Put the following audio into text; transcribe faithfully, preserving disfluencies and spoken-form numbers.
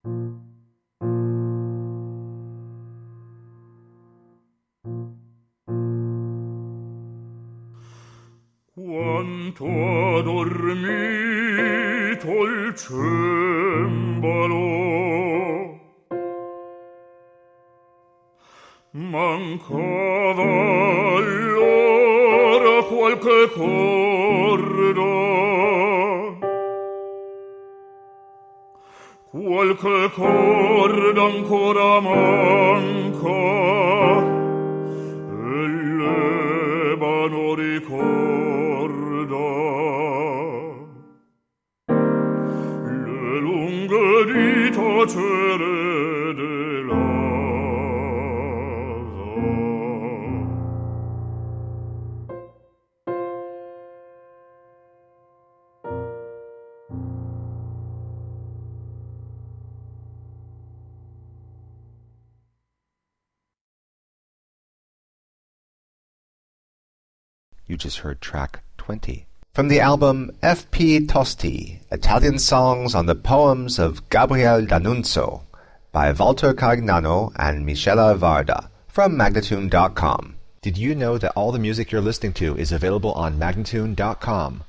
Quanto dormito il cembalo, mancava allora qualche corda, qualche corda ancora manca, e l'ebano ricorda le lunghe dita cere dell'asa. You just heard track twenty. From the album F P Tosti, Italian Songs on the Poems of Gabriele D'Annunzio by Walter Carignano and Michela Varda from Magnatune dot com. Did you know that all the music you're listening to is available on Magnatune dot com?